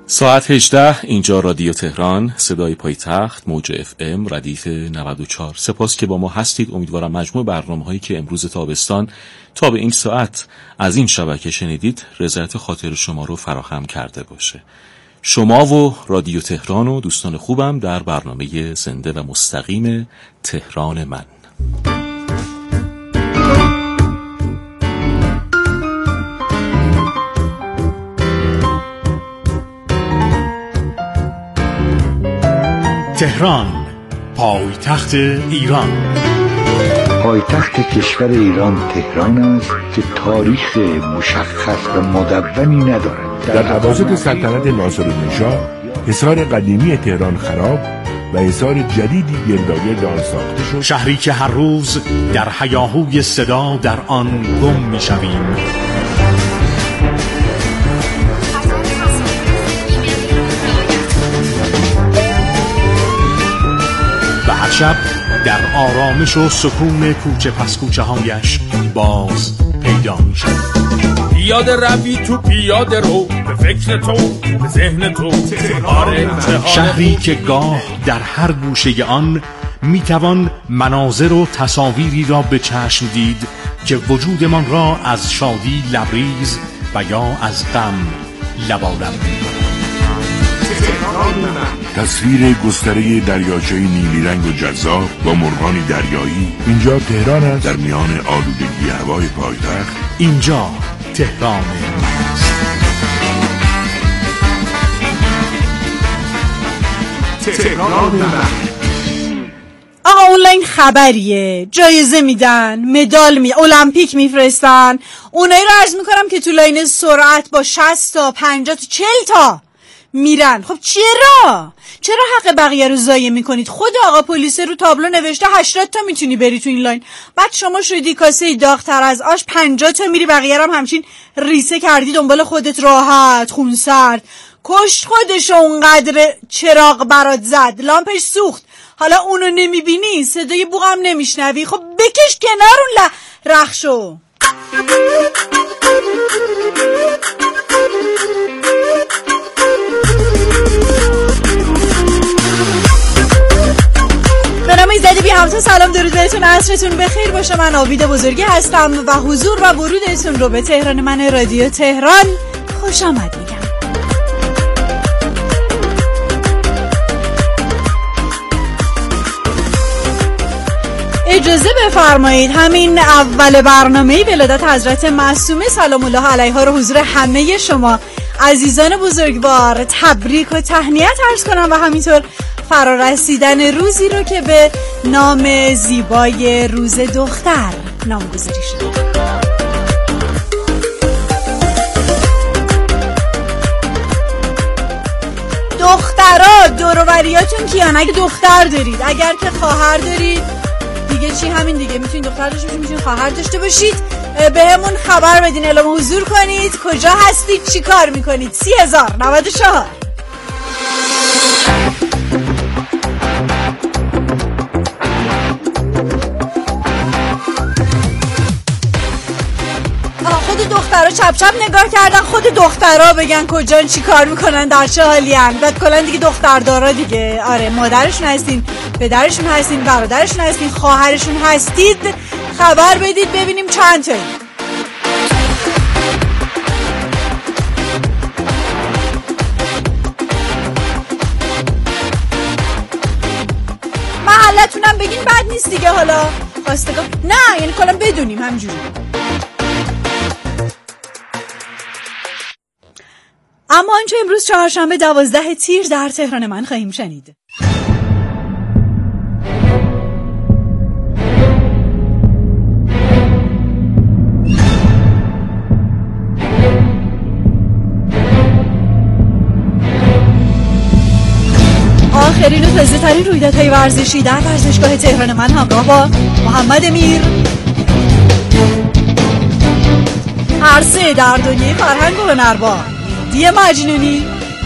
ساعت 18 اینجا رادیو تهران، صدای پایتخت، موج FM ردیف 94. سپاس که با ما هستید. امیدوارم مجموع برنامه‌هایی که امروز تابستان تا به این ساعت از این شبکه شنیدید رضایت خاطر شما رو فراهم کرده باشه. شما و رادیو تهران و دوستان خوبم در برنامه زنده و مستقیم تهران من. تهران، پایتخت ایران. پایتخت کشور ایران تهران است که تاریخ مشخص و مدونی ندارد. در اواسط سلطنت ناصرالنژاد حصار قدیمی تهران خراب و حصار جدیدی گرداگرد آن ساخته شد. شهری که هر روز در هیاهوی صدا در آن گم می‌شویم. شب در آرامش و سکون کوچه پس کوچه هایش باز پیدا می شود. پیاده روی تو پیاده رو، به فکر تو به ذهن تو. شهری که گاه در هر گوشه آن می توان مناظر و تصاویری را به چشم دید که وجودمان را از شادی لبریز و یا از غم لبالب می کند. تصویر گستره دریاچه نیلی رنگ و جذاب با مرغان دریایی. اینجا تهران است، در میان آلودگی هوای پایتخت. اینجا تهران است. تهران آقا اونلاین خبریه، جایزه میدن، مدال المپیک میفرستن. اونایی رو عرض میکنم که تو لاین سرعت با 60 تا 50 تا 40 تا میرن. خب چرا حق بقیه رو ضایع میکنید؟ خود آقا پلیس رو تابلو نوشته 80 تا میتونی بری تو این لاین، بعد شما شدی کاسه داغ‌تر از آش 50 تا میری، بقیه رو هم همچین ریسه کردی دنبال خودت، راحت خونسرد. کشت خودشو اونقدر چراغ برات زد، لامپش سوخت، حالا اونو نمیبینی، صدای بوغم نمیشنوی. خب بکش کنار اون رخشو. به نام ایزدی بی همتا سلام، درود بهتون، عصرتون بخیر باشه. من عابد بزرگی هستم و حضور و ورودتون رو به تهران من رادیو تهران خوش آمد میگم. اجازه بفرمایید همین اول برنامه ولادت حضرت معصومه سلام الله علیها رو حضور همه شما عزیزان بزرگوار تبریک و تهنیت عرض کنم و همینطور فرارسیدن روزی رو که به نام زیبای روز دختر نامگذاری شده. دخترها دور و بریاتون کیان؟ اگه دختر دارید، اگر که خواهر دارید دیگه چی، همین دیگه میتونید دختر داشته باشید، میتونید خواهر داشته باشید. به همون خبر بدین، اعلام حضور کنید، کجا هستید، چی کار میکنید. 30,094. خود دخترها چپ چپ نگاه کردن، خود دخترها بگن کجا چی کار میکنن، در چه حالی ان. بعد کلا دیگه دختردارا دیگه، آره مادرشون هستین، پدرشون هستین، برادرشون هستین، خواهرشون هستید، خبر بدید ببینیم چند تایی. محلتونم بگین بد نیست دیگه. حالا خواستگاه نه، یعنی کلا بدونیم همجوری. اما آنچه امروز چهارشنبه 12 تیر در تهران من خواهیم شنید. آخرین و تازه ترین رویدادهای ورزشی در ورزشگاه تهران من همراه با محمد امیر. عرصه در دنیای فرهنگ و هنر با دی مجنونی.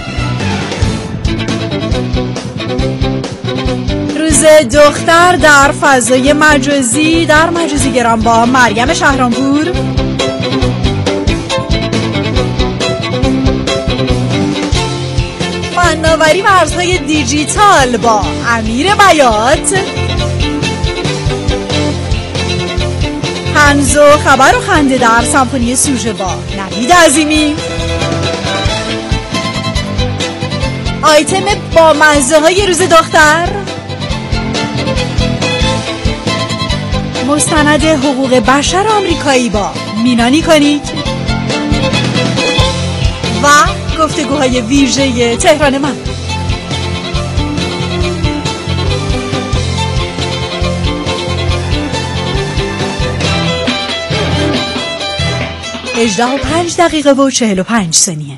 روز دختر در فضای مجازی، در مجازی گرام با مریم شهرامپور. فناوری و ارزهای دیجیتال با امیر بیات، طنز و خبر و خنده در سمفونی سوژه با نوید عظیمی، آیتم با مزه های روز دختر، مستند حقوق بشر آمریکایی با مینانی کنید و گفتگوهای ویژه تهران من. اجده و 5 دقیقه و 45 ثانیه.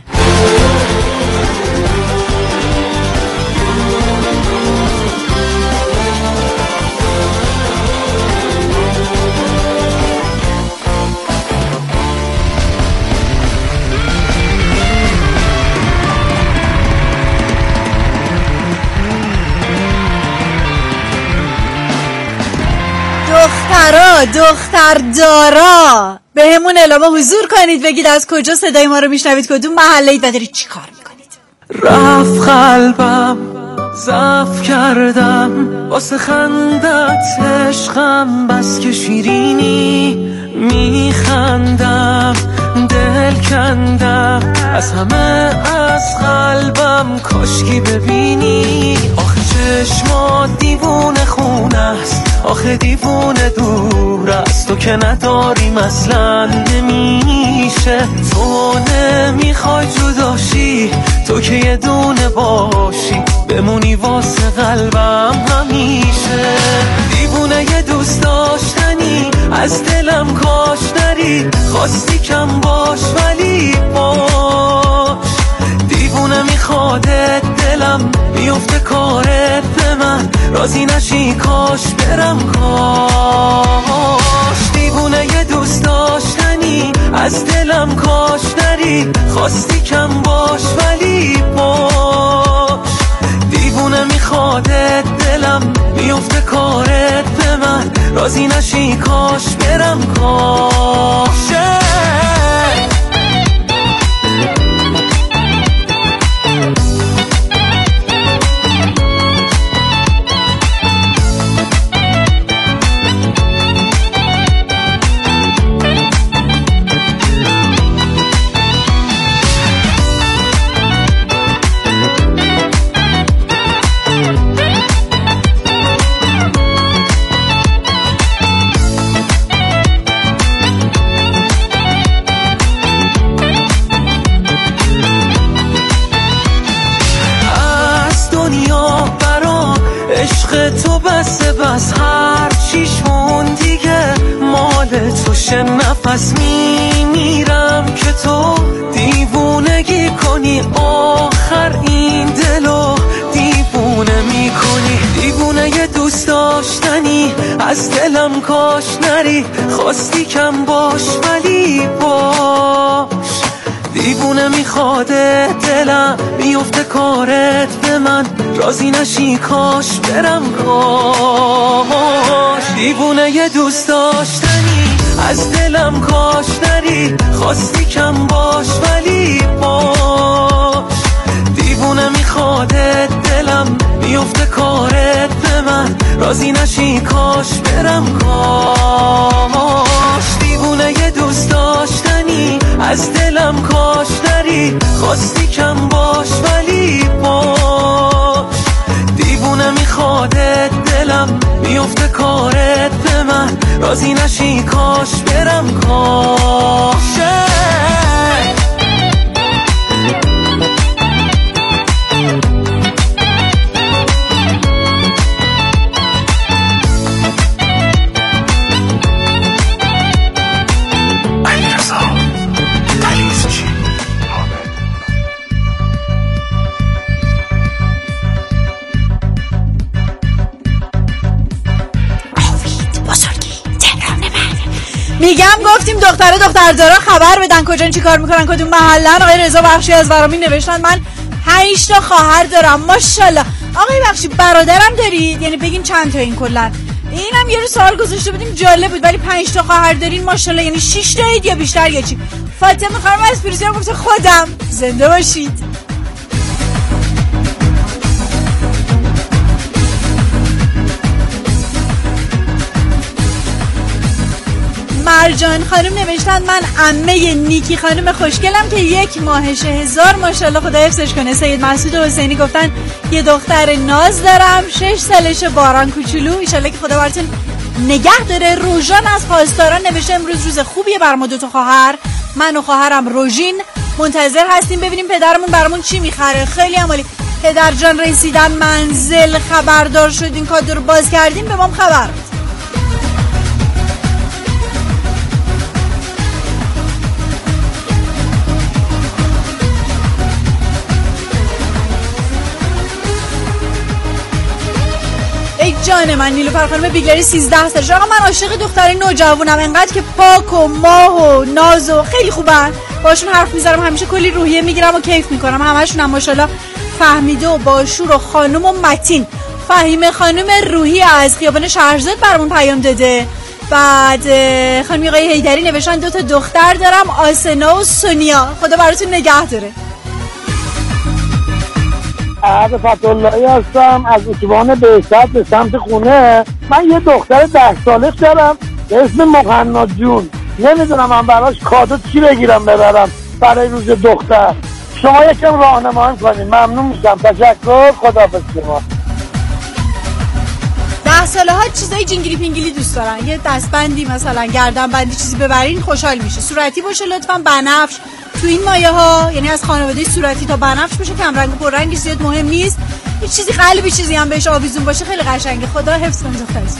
دختر دارا به همون اعلام حضور کنید، بگید از کجا صدای ما رو میشنوید، کدوم محله اید و دارید چی کار میکنید. رفت قلبم ضعف کردم واسه خندت عشقم، بس که شیرینی میخندم، دل کندم از همه از قلبم، کاشکی ببینی آخه چشمات دیوونه خونه است، آخه دیوونه دور است، تو که نداریم اصلا نمیشه، تو نمیخوای جداشی، تو که یه دونه باشی بمونی واسه قلبم همیشه، دیوونه یه دوست داشتنی از دلم کاش نری، خواستی کم باش ولی باش، دیوونه میخوادت دلم بیفته کارت به من، راضی نشی کاش برم کاش، دیوونه یه دوست داشتنی از دلم کاش نری، خواستی کم باش ولی باش، دیوونه میخوادت دلم بیفته کارت به من، راضی نشی کاش برم کاش. تو بس هر چیشمون دیگه مال توشه، نفس میمیرم که تو دیوونگی کنی، آخر این دلو دیوونه میکنی، دیوونه یه دوست داشتنی از دلم کاش نری، خواستی کم باش ولی باش، دیوونه میخواده دلم بیفته کارت به من، راضی نشی کاش برم کاش، دیوونه یه دوست داشتنی از دلم کاش نری، خواستی کم باش ولی باش، دیوونه میخواده دلم بیفته کارت به من، راضی نشی کاش برم کاش، دیوونه یه دوست داشتنی از دلم کاش نری، خواستی کم باش ولی باش، دیوونه میخواده دلم بیفته کارت به من، راضی نشی کاش برم کاش. میگم گفتیم دختر دارا خبر بدن کجا چی کار میکنن، کدوم محلن. آقای رضا بخشی از ورامین نوشتن من 5 تا خواهر دارم ماشاءالله. آقای بخشی برادرم دارید؟ یعنی بگیم چند تا این کلا؟ اینم یه رو سوال گذاشته بودیم جالب بود، ولی 5 تا خواهر دارین ماشاءالله، یعنی 6 تایید یا بیشتر یا چی؟ فاطمه خانم از پیروزی گفته خودم. زنده باشید. پدر جان خانم نوشتن من عمه نیکی خانم خوشگلم که 1 ماهشه. 1000 ماشاءالله خدا حفظش کنه. سید مسعود حسینی گفتن یه دختر ناز دارم 6 سالشه باران کوچولو، ان شاءالله که خدا براتون نگه داره. روژان از خواستاران نوشته امروز روز خوبیه بر ما 2 تا خواهر، من و خواهرم روژین منتظر هستیم ببینیم پدرمون برامون چی میخره. خیلی عالی. پدر جان رسیدن منزل، خبردار شدین کادو رو باز کردیم، به ما خبر. ای جان من نیلوفر خانم بیگلری 13 سالش. آقا من عاشق دختر نوجوانم، انقدر که پاک و ماه و ناز و خیلی خوبن، باشون حرف میذارم همیشه کلی روحیه میگیرم و کیف میکنم. همشون هم ماشاءالله فهمیده و باشور و خانم و متین. فهیمه خانم روحی از خیابان شهرزاد برامون پیام داده. بعد خانم آقای حیدری نوشتن 2 تا دختر دارم، آسنا و سونیا، خدا براتون نگه داره. عبد فتح‌اللهی هستم از اتوبان بهشت به سمت خونه. من یه دختر 10 ساله دارم به اسم مقنا جون. نمیدونم من براش کادو چی بگیرم ببرم برای روز دختر. شما یکم راهنمایی کنید ممنون میشم. تشکر. خداحافظ شما. 10 ساله ها چیزای جینگلی پینگلی دوست دارن، یه دستبندی مثلا گردن بندی چیزی ببرین خوشحال میشه. صورتی باشه لطفاً، بنفش تو این مایه ها، یعنی از خانواده صورتی تا بنفش باشه، کم رنگ و پر رنگ زیاد مهم نیست. یه چیزی قلبی چیزی هم بهش آویزون باشه خیلی قشنگه. خدا حفظ کنه دخترتون.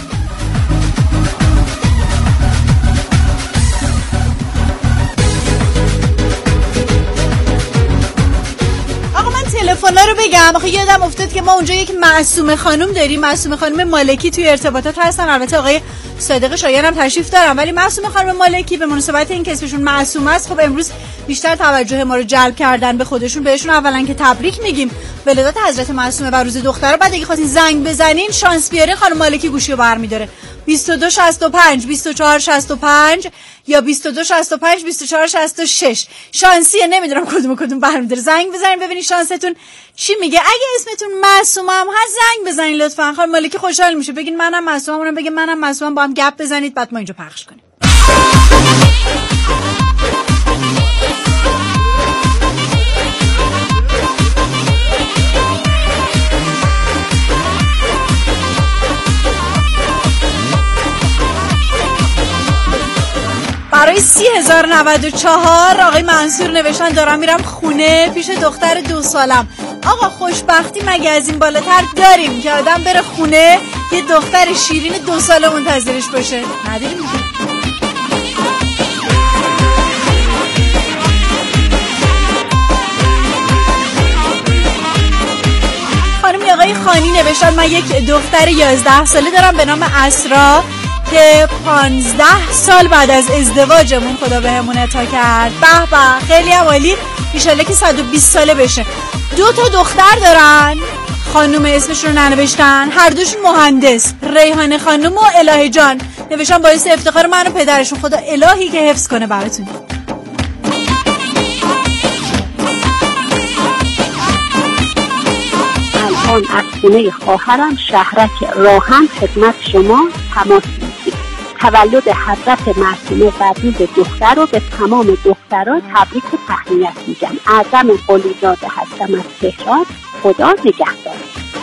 تلفنا رو بگم آخه یادم افتاد که ما اونجا یک معصومه خانم داریم. معصومه خانم مالکی توی ارتباطات هستن، البته آقای صادق شایان هم تشریف دارن، ولی معصومه خانم مالکی به مناسبت این که اسمشون معصومه است خب امروز بیشتر توجه ما رو جلب کردن به خودشون. بهشون اولا که تبریک میگیم ولادت حضرت معصومه و روز دختر. بعد اگه خواستین زنگ بزنین شانس بیارین خانم مالکی گوشی رو برمی‌داره. 2265 2465 یا 2265 2466. شانسیه، نمیدونم کدوم برمی‌داره. زنگ بزنین ببینین شانستون چی میگه. اگه اسمتون معصومه هم هست زنگ بزنین لطفاً. خانم مالکی خوشحال میشه. بگین منم معصومم، اونم بگه منم معصومم، با هم گپ بزنید بعد ما اینجا پخش کنیم. برای 30,094 آقای منصور نوشتن دارم میرم خونه پیش دختر 2 سالم. آقا خوشبختی مگه از این بالاتر داریم که آدم بره خونه یه دختر شیرین 2 ساله منتظرش باشه؟ نداریم دیگه. خانم آقای خانی نوشتن من یک دختر 11 ساله دارم به نام اسرا که 15 سال بعد از ازدواجمون خدا بهمون عطا کرد. به به خیلی عالی، ان شاءالله که 120 ساله بشه. 2 تا دختر دارن، خانم اسمشون رو ننوشتن، هر دوشون مهندس، ریحانه خانم و الهه جان نوشتن باعث افتخار من و پدرشون. خدا الهی که حفظ کنه براتون. الان از خونه خواهرم شهرک راهن خدمت شما تماس میگیرم. تولد حضرت معصومه و روز دختر رو به تمام دخترها تبریک و تهنیت میگم. اعظم قلیزاده هستم از تهران. خدا نگهدار.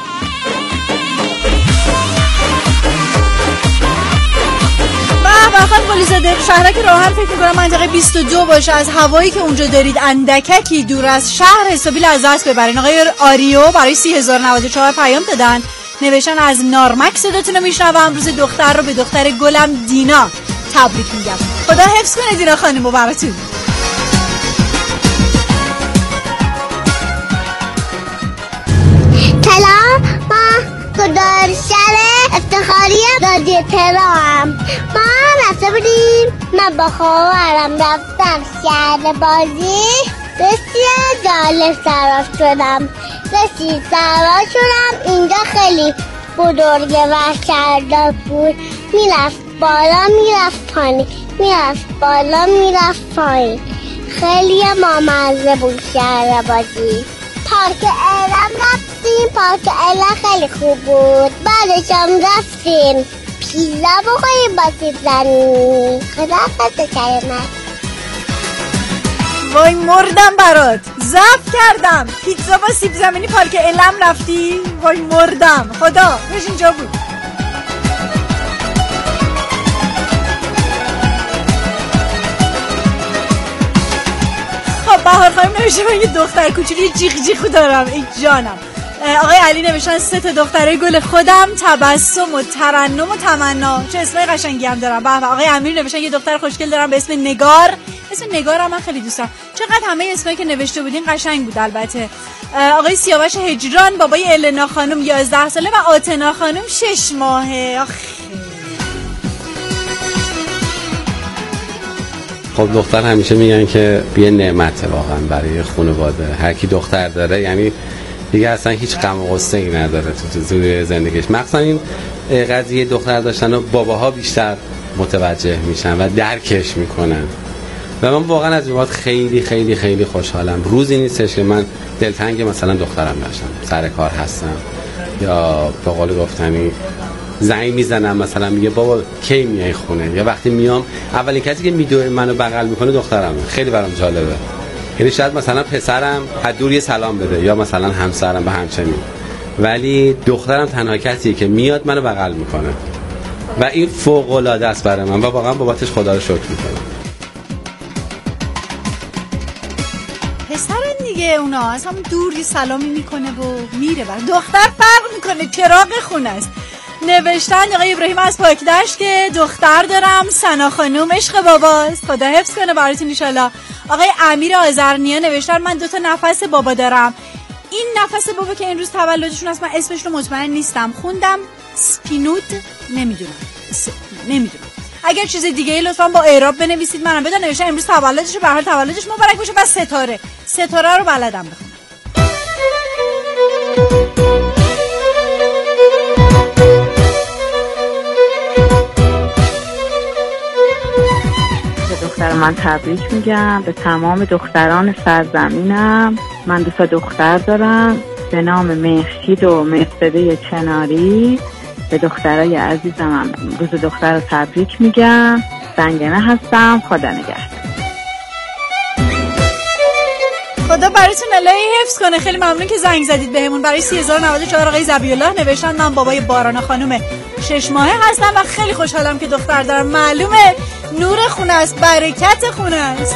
خانم قلیزاده شهرک راهن فکر میکنم منطقه 22 باشه. از هوایی که اونجا دارید اندککی دور از شهر حسابی لذت ببرین. آقای آریو برای 30,094 پیام دادن، نوشتن از نارمک صداتون رو میشنوم. روز دختر رو به دختر گلم دینا تبریک میگم. خدا حفظ کنه دینا خانم و براتون. سلام، ما گزارشگر افتخاری رادیو تهران. ما رفته بودیم، من با خواهرم رفتم شهر بازی. بسیار جالب سوار شدم. اینجا خیلی بزرگه و شهردار بود. میرفت بالا میرفت پایین، میرفت بالا میرفت پایین. خیلی مامزه بود شهر بازی. پارک اعلام رفتیم. پارک اعلام خیلی خوب بود. بعدش هم رفتیم پیش پیزا بخوریم با سیب زمینی. خدا حافظ کریمت. وای مردم برات، ضعف کردم. پیتزا با سیب زمینی پالک علم رفتی؟ وای مردم. خدا بش اینجا بود. خب بهار خانم نوشته من یه دختر کوچولی جیغ جیغ دارم. ای جانم. آقای علی نوشتن 3 تا دخترای گل خودم، تبسم و ترنم و تمنا. چه اسمای قشنگی هم دارم. آقای امیر نوشتن یه دختر خوشگل دارم به اسم نگار. اسم نگار هم من خیلی دوست دارم. چقدر همه اسمایی که نوشته بودین قشنگ بود. البته آقای سیاوش هجران بابای النا خانم 11 ساله و آتنا خانم 6 ماهه. خب دختر همیشه میگن که یه نعمت واقعا برای خانواده. هر کی دختر داره یعنی دیگه اصلا هیچ غم و غصه‌ای نداره تو زندگیش. مخصوصا این قضیه دختر داشتن و باباها بیشتر متوجه میشن و درکش میکنن و من واقعا از این بابت خیلی خیلی خیلی خوشحالم. روزی نیستش که من دلتنگ مثلا دخترم نشم، سر کار هستم یا به قول گفتنی زنگ میزنم مثلا میگه بابا کی میای خونه، یا وقتی میام اولین کسی که میدوه منو بغل میکنه دخترمه. خیلی برام جالبه. یعنی شاید مثلا پسرم از دور یه سلام بده یا مثلا همسرم به همچنین، ولی دخترم تنها کسیه که میاد منو بغل میکنه و این فوق العاده است برای من و واقعا بابتش خدا رو شکر میکنم. پسرن دیگه، اونا از هم دور یه سلامی میکنه و میره. بر دختر فرق میکنه، چراغ خونه است. نوشتن آقای ابراهیم از پاکدشت که دختر دارم، سنا خانم عشق باباست، خدا حفظ کنه براتون ان شاءالله. آقای امیر آذرنیا نوشتن من 2 تا نفس بابا دارم. این نفس بابا که این روز تولدشون است، من اسمش رو مطمئن نیستم، خوندم سپینود، نمیدونم. اگر چیز دیگه ای لطفا با اعراب بنویسید منم بدونم. نوشتن امروز تولدشه، به هر حال تولدش مبارک باشه. و ستاره رو بلدم بخونم. دختر من تبریک میگم به تمام دختران سرزمینم. من 2 تا دختر دارم به نام مهشید و مهرزاده چناری. به دخترای عزیزم روز دختر رو تبریک میگم. زنگنه هستم. خدا نگهدار. خدا براتون الهی حفظ کنه. خیلی ممنون که زنگ زدید بهمون. برای 3094 آقای زبی‌الله نوشتن من بابای باران خانم 6 ماهه هستم و خیلی خوشحالم که دختر دارم. معلومه نور خونه است، برکت خونه است.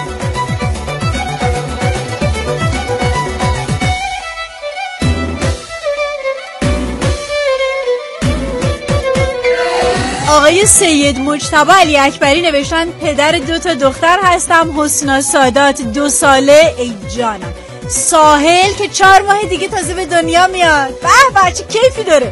آقای سید مجتبی علی اکبری نوشتن پدر 2 تا دختر هستم، حسنا سادات 2 ساله. ای جانم. ساحل که 4 ماه دیگه تازه به دنیا میاد. به بچه کیفی داره.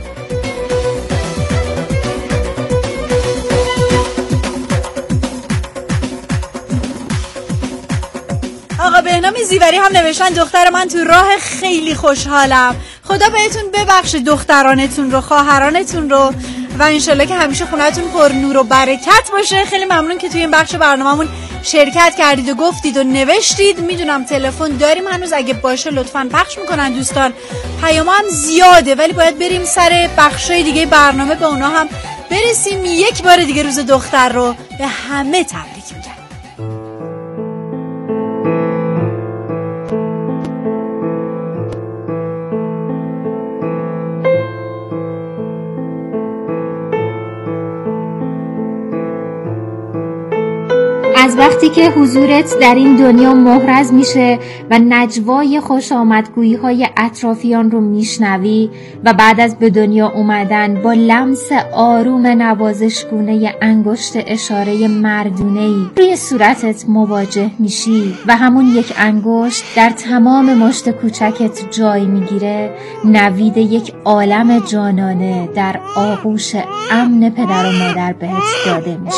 آقا بهنام زیوری هم نوشتن دختر من تو راه، خیلی خوشحالم. خدا بهتون ببخشه دخترانتون رو، خواهرانتون رو و انشالله که همیشه خونه‌تون پر نور و برکت باشه. خیلی ممنون که توی این بخش برنامه‌مون شرکت کردید و گفتید و نوشتید. میدونم تلفن داریم هنوز، اگه باشه لطفاً پخش میکنن دوستان. پیام هم زیاده ولی باید بریم سر بخشای دیگه برنامه، به اونا هم برسیم. یک بار دیگه روز دختر رو به همه تبریک میگم. از وقتی که حضورت در این دنیا محرز میشه و نجوای خوش آمدگویی های اطرافیان رو میشنوی و بعد از به دنیا اومدن با لمس آروم نوازشگونه انگشت اشاره مردونه‌ای روی صورتت مواجه میشی و همون یک انگشت در تمام مشت کوچکت جای میگیره، نوید یک عالم جانانه در آغوش امن پدر و مادر بهت داده میشه.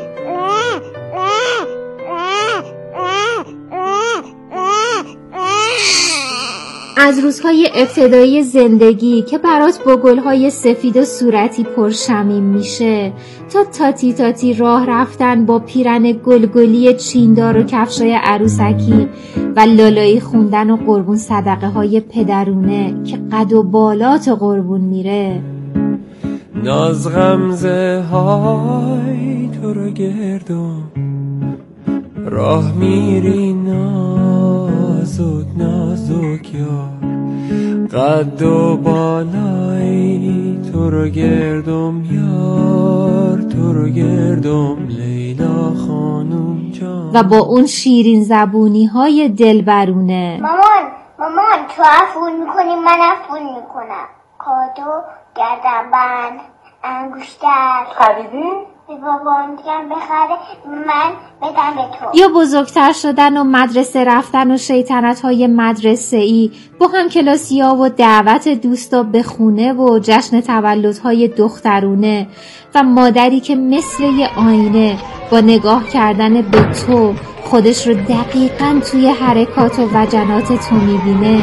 از روزهای ابتدایی زندگی که برات با گلهای سفید و صورتی پرشمیم میشه تا تاتی راه رفتن با پیرن گلگلی چیندار و کفشای عروسکی و لالایی خوندن و قربون صدقه های پدرونه که قد و بالات قربون میره، ناز غمزه های تو رو گردم راه میری نازک نازک یار قد و بالای تو رو گردم یار تو رو گردم لیلا خانوم جان. و با اون شیرین زبونی های دلبرونه مامان تو افون میکنی من افون میکنم. کادو گردنبند انگشتر خریدی؟ به بابام دیگم بخره من بدم به تو. یا بزرگتر شدن و مدرسه رفتن و شیطنت های مدرسه‌ای با هم کلاسی‌ها و دعوت دوستا به خونه و جشن تولدهای دخترونه و مادری که مثل یه آینه با نگاه کردن به تو خودش رو دقیقاً توی حرکات و وجنات تو میبینه.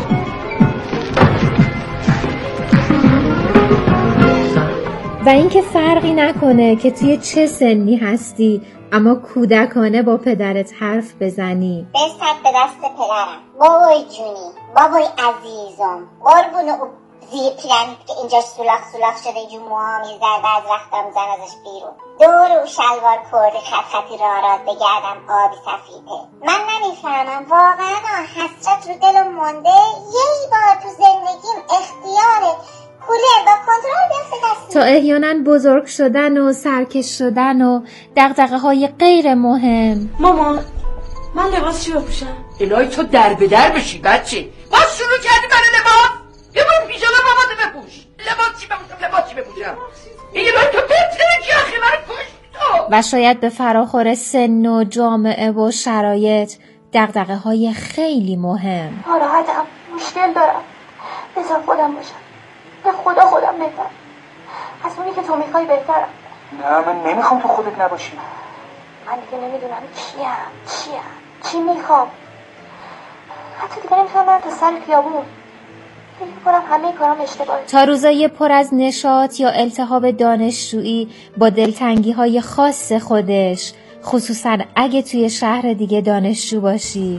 و اینکه فرقی نکنه که توی چه سنی هستی اما کودکانه با پدرت حرف بزنی. بستد به دست پدرم. بابای جونی، بابای عزیزم، قربون او زیر پیرنی که اینجا سولاخ شده جو موها میزرده از رختم زن ازش بیرون دور و شلوار کرده خط خطی رارات بگردم آبی سفیده. من نمیفهمم واقعا حسرت رو دلم مونده یه بار تو زندگیم اختیاره کولر با کنترل بیفته دست تا احیانا بزرگ شدن و سرکش شدن و دغدغه های غیر مهم. مامان من لباس چی بپوشم؟ الهی تو در به در بشی بچه. باز شروع کردی برای لباس؟ یه بار پیژامه ماماتو بپوش. لباس چی بپوشم؟ الهی تو بهتره که آخه من پوش تو. و شاید به فراخور سن و جامعه و شرایط دغدغه های خیلی مهم. ناراحتم، مشکل دارم، بذار خودم باشم، به خدا خودم بهتر از اونی که تو میخوای بهترم. نه من نمیخوام تو خودت نباشی. من دیگه نمیدونم چی میخوام. حتی دیگه نمیتونم برم تا سر خیابون. فکر میکنم همه کارام اشتباهه. تا روزای پر از نشاط یا التهاب دانشجویی با دلتنگی های خاص خودش، خصوصا اگه توی شهر دیگه دانشجو باشی.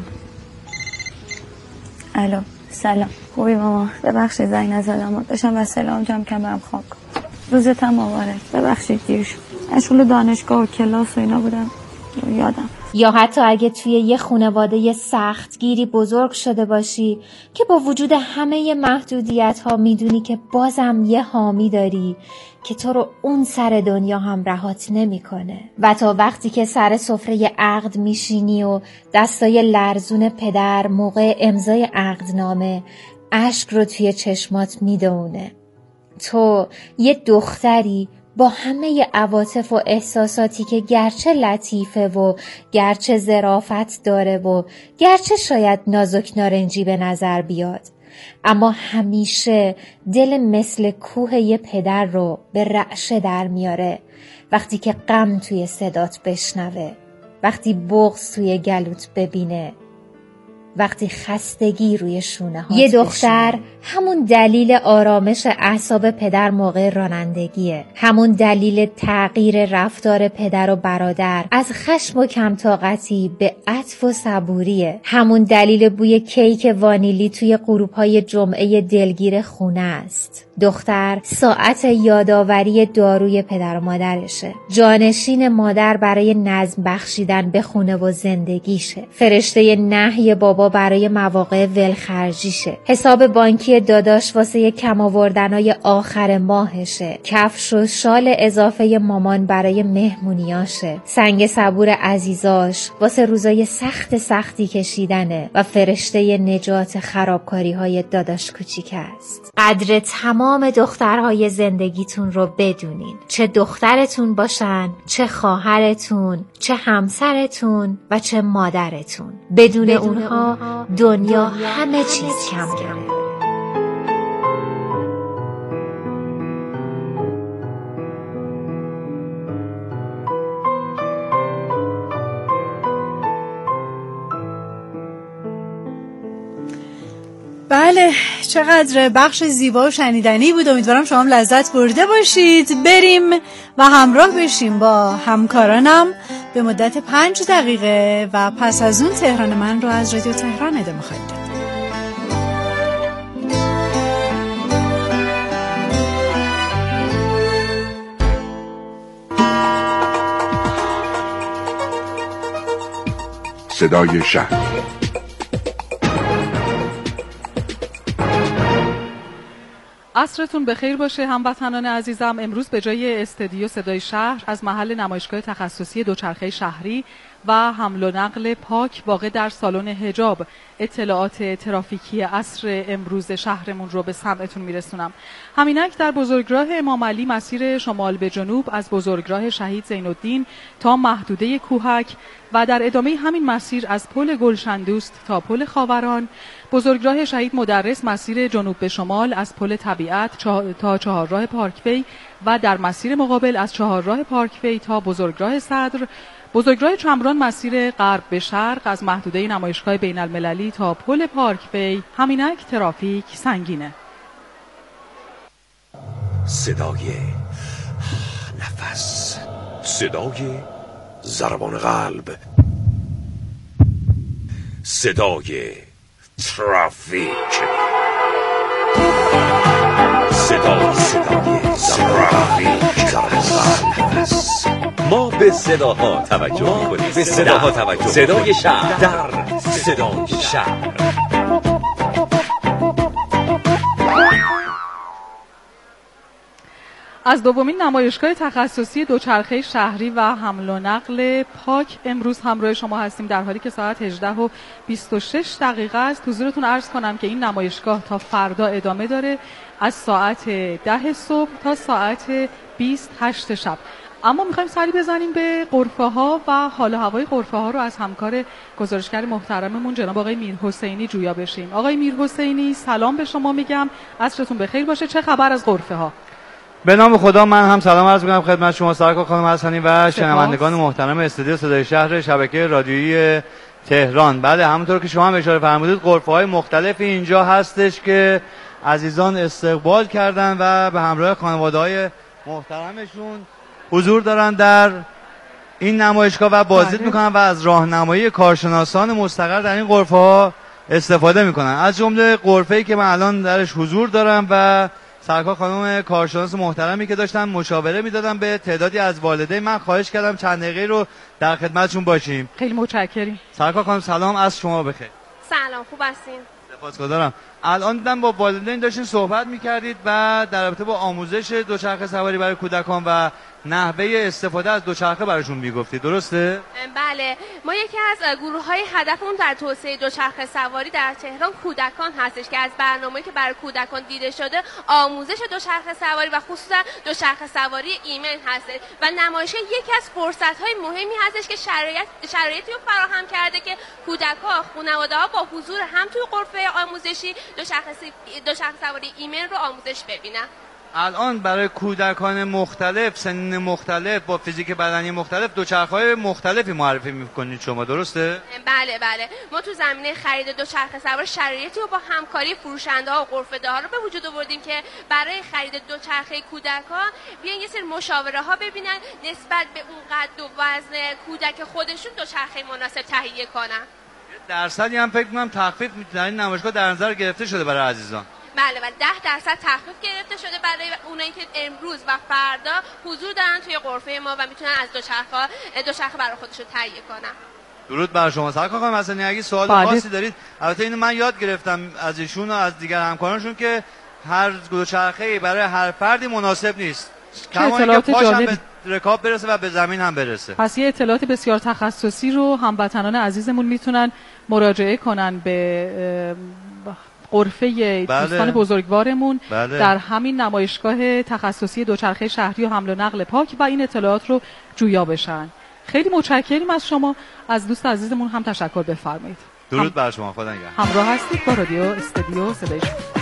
الو سلام، خوبی ماما؟ ببخشید زنگ نزدم، داشتم وسایلام جمع کردم برم خاک. روزتم مبارک. ببخشید دیر شد، مشغول دانشگاه و کلاس و اینا بودم یادم. یا حتی اگه توی یه خانواده سختگیری بزرگ شده باشی که با وجود همه محدودیت ها میدونی که بازم یه حامی داری که تو رو اون سر دنیا هم رهات نمیکنه. و تا وقتی که سر سفره عقد میشینی و دستای لرزون پدر موقع امضای عقدنامه اشک رو توی چشمات میدونه. تو یه دختری با همه عواطف و احساساتی که گرچه لطیفه و گرچه ظرافت داره و گرچه شاید نازک نارنجی به نظر بیاد، اما همیشه دل مثل کوه یه پدر رو به رعشه در میاره وقتی که غم توی صدات بشنوه، وقتی بغض توی گلوت ببینه، وقتی خستگی روی شونه هات. یه دختر همون دلیل آرامش اعصاب پدر موقع رانندگیه، همون دلیل تغییر رفتار پدر و برادر از خشم و کمطاقتی به عطف و صبوریه، همون دلیل بوی کیک وانیلی توی غروب‌های جمعه دلگیر خونه است. دختر ساعت یادآوری داروی پدر و مادرشه، جانشین مادر برای نظم بخشیدن به خونه و زندگیشه، فرشته نهی بابا برای مواقع ولخرجیشه، حساب بانکی داداش واسه کم آوردنای آخر ماهشه، کفش و شال اضافه مامان برای مهمونیاشه، سنگ صبور عزیزاش واسه روزای سختی کشیدنه و فرشته نجات خرابکاری های داداش کوچیک است. قدر تمام دخترهای زندگیتون رو بدونین، چه دخترتون باشن، چه خواهرتون، چه همسرتون و چه مادرتون. بدون اونها دنیا همه چیز کم داره. بله، چقدر بخش زیبا و شنیدنی بود. امیدوارم شما هم لذت برده باشید. بریم و همراه بشیم با همکارانم به مدت 5 دقیقه و پس از اون تهران من رو از رادیو تهران ادامه خواهیم داد. صدای شهر. عصرتون بخیر باشه هموطنان عزیزم. امروز به جای استودیو صدای شهر از محل نمایشگاه تخصصی دوچرخه شهری و حمل و نقل پاک واقع در سالن حجاب اطلاعات ترافیکی عصر امروز شهرمون رو به سمعتون میرسونم. همینک در بزرگراه امام علی مسیر شمال به جنوب از بزرگراه شهید زین‌الدین تا محدوده کوهک و در ادامه همین مسیر از پل گلشندوست تا پل خاوران، بزرگراه شهید مدرس مسیر جنوب به شمال از پل طبیعت تا چهارراه پارکوی و در مسیر مقابل از چهارراه پارکوی تا بزرگراه صدر، بزرگراه چمران مسیر غرب به شرق از محدوده نمایشگاه بین المللی تا پل پارکوی. همینک ترافیک سنگینه. صدای نفس، صدای ضربان قلب، صدای ترافیک، صدای ترافیک، نفس. ما به صداها توجه می‌کنیم. به صداها توجه. صدای شهر در صدای شهر. از دومین نمایشگاه تخصصی دوچرخه شهری و حمل و نقل پاک امروز همراه شما هستیم در حالی که ساعت 18:26 است. حضورتون عرض کنم که این نمایشگاه تا فردا ادامه داره از ساعت 10 صبح تا ساعت 28 شب. اما میخوایم سری بزنیم به غرفه ها و حال و هوای غرفه ها رو از همکار گزارشگر محترممون جناب آقای میرحسینی جویا بشیم. آقای میرحسینی سلام به شما میگم، عصرتون بخیر باشه. چه خبر از غرفه ها؟ به نام خدا من هم سلام عرض می‌کنم خدمت شما سرکار خانم حسنی و شنوندگان محترم استودیو صدای شهر شبکه رادیویی تهران. بله همونطور که شما هم اشاره فرمودید غرفه‌های مختلفی اینجا هستش که عزیزان استقبال کردن و به همراه خانواده‌های محترمشون حضور دارن در این نمایشگاه و بازدید میکنن و از راهنمایی کارشناسان مستقر در این غرفه‌ها استفاده میکنن. از جمله غرفه‌ای که من الان درش حضور دارم و سرکار خانم کارشناس محترمی که داشتن مشاوره میدادن به تعدادی از والدین، من خواهش کردم چند دقیقه رو در خدمتشون باشیم. خیلی متشکریم. سرکار خانم سلام، از شما بخیر. سلام، خوب هستین؟ سپاسگزارم. الان دیدم با والدین داشتین صحبت میکردید و در رابطه با آموزش دوچرخه سواری برای کودکان و نحوه استفاده از دوچرخه براشون میگفتید، درسته؟ بله، ما یکی از گروه‌های هدفمون در توسعه دوچرخه سواری در تهران کودکان هستش که از برنامه‌ای که برای کودکان دیده شده آموزش دوچرخه سواری و خصوصا دوچرخه سواری ایمن هست و نمایشگاه یکی از فرصت‌های مهمی هستش که شرایطی رو فراهم کرده که کودک‌ها، خانواده‌ها با حضور هم توی غرفه آموزشی دوچرخه سواری ایمن رو آموزش ببینن. الان برای کودکان مختلف، سنین مختلف، با فیزیک بدنی مختلف دوچرخه‌های مختلفی معرفی می‌کنید شما، درسته؟ بله بله، ما تو زمینه خرید دوچرخه سوار شرایطی رو با همکاری فروشنده‌ها و غرفه‌دارها رو به وجود آوردیم که برای خرید دوچرخه کودکان بیان یه سری مشاوره‌ها ببینن نسبت به اون قد و وزن کودک خودشون دوچرخه مناسب تهیه کنن. درصدی هم فکر می‌کنم تخفیف در این نمایشگاه در نظر گرفته شده برای عزیزان. بله بله، 10% تخفیف گرفته شده برای اونایی که امروز و فردا حضور دارن توی غرفه ما و میتونن از دوچرخه برای خودشون تهیه کنن. درود بر شما. سرکار خانم حسنی اگه سوال خاصی دارید، البته اینو من یاد گرفتم از ایشون و از دیگر همکارانشون که هر دوچرخه‌ای برای هر فردی مناسب نیست. کما که پاشم به رکاب برسه و به زمین هم برسه. پس یه اطلاعات بسیار تخصصی رو هموطنان عزیزمون میتونن مراجعه کنن به غرفه دوستان بزرگوارمون در همین نمایشگاه تخصصی دوچرخه شهری و حمل و نقل پاک و این اطلاعات رو جویا بشن. خیلی متشکریم از شما. از دوست عزیزمون هم تشکر بفرمایید. درود بر شما، خدا نگهدار. همراه هستید با رادیو استودیو صدای شهر.